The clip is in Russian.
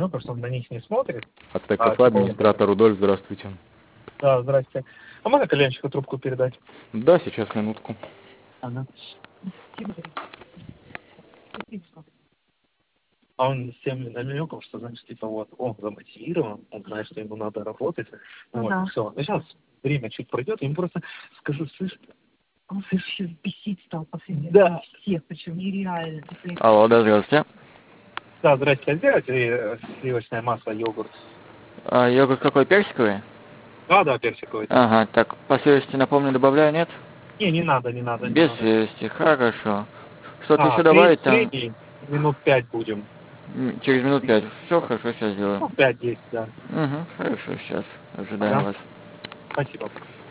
намеков, что он на них не смотрит. АТКФ, администратор Рудольф, здравствуйте. Да, здрасте. А можно кальянщику трубку передать? Да, сейчас, минутку. Ага. А он всем намекал, что, значит, типа, вот, он замотивирован, он знает, что ему надо работать. Вот, да. все. А сейчас время чуть пройдет, я ему просто скажу, слышь, Он сейчас бесить стал последний. да. Всех, почему нереально. Алло, да, здравствуйте. Да, здрасте, а сделайте сливочное масло, йогурт. А йогурт какой, персиковый? Да, персиковый. Ага, так, по свежести, напомню, добавляю, нет? Не надо. Без свежести, хорошо. Что-то еще Средний, добавить там? минут 5 будем. Через минут 5. Все, хорошо, сейчас сделаю. Ну, 5-10, да. Угу, хорошо, сейчас. Ожидаем вас. Спасибо.